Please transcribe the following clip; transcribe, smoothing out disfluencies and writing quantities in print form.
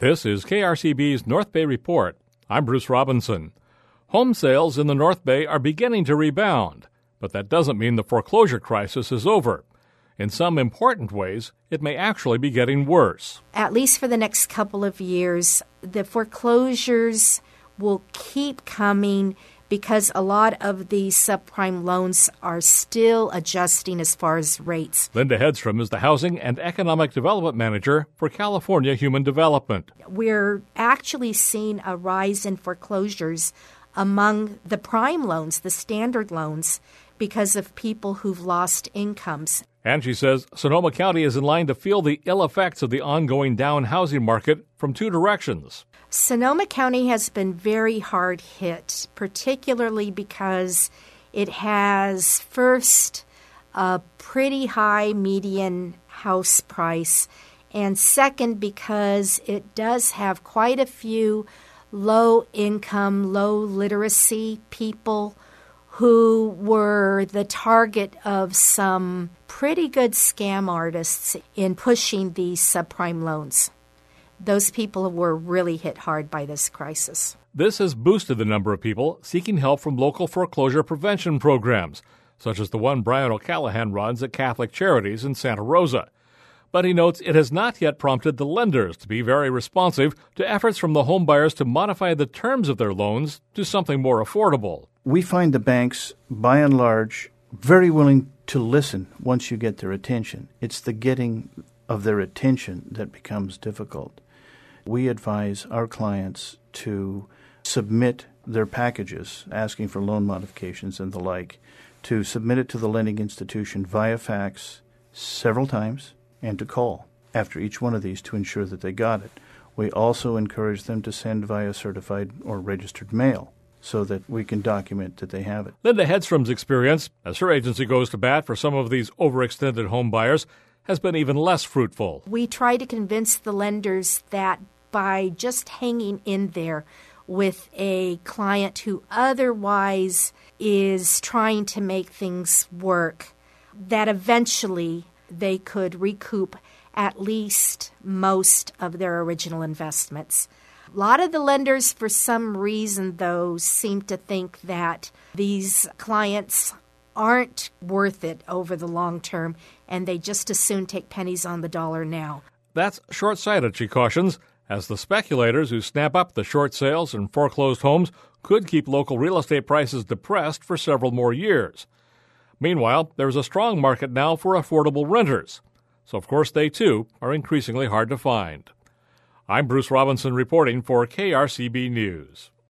This is KRCB's North Bay Report. I'm Bruce Robinson. Home sales in the North Bay are beginning to rebound, but that doesn't mean the foreclosure crisis is over. In some important ways, it may actually be getting worse. At least for the next couple of years, the foreclosures will keep coming because a lot of the subprime loans are still adjusting as far as rates. Linda Hedstrom is the Housing and Economic Development Manager for California Human Development. We're actually seeing a rise in foreclosures among the prime loans, the standard loans, because of people who've lost incomes. And she says Sonoma County is in line to feel the ill effects of the ongoing down housing market from two directions. Sonoma County has been very hard hit, particularly because it has, first, a pretty high median house price, and second, because it does have quite a few low-income, low-literacy people who were the target of some pretty good scam artists in pushing these subprime loans. Those people were really hit hard by this crisis. This has boosted the number of people seeking help from local foreclosure prevention programs, such as the one Brian O'Callahan runs at Catholic Charities in Santa Rosa. But he notes it has not yet prompted the lenders to be very responsive to efforts from the home buyers to modify the terms of their loans to something more affordable. We find the banks, by and large, very willing to listen once you get their attention. It's the getting of their attention that becomes difficult. We advise our clients to submit their packages, asking for loan modifications and the like, to submit it to the lending institution via fax several times and to call after each one of these to ensure that they got it. We also encourage them to send via certified or registered mail so that we can document that they have it. Linda Hedstrom's experience, as her agency goes to bat for some of these overextended home buyers, has been even less fruitful. We try to convince the lenders that by just hanging in there with a client who otherwise is trying to make things work, that eventually they could recoup at least most of their original investments. A lot of the lenders, for some reason, though, seem to think that these clients aren't worth it over the long term, and they just as soon take pennies on the dollar now. That's short-sighted, she cautions, as the speculators who snap up the short sales and foreclosed homes could keep local real estate prices depressed for several more years. Meanwhile, there's a strong market now for affordable renters, so of course they too are increasingly hard to find. I'm Bruce Robinson reporting for KRCB News.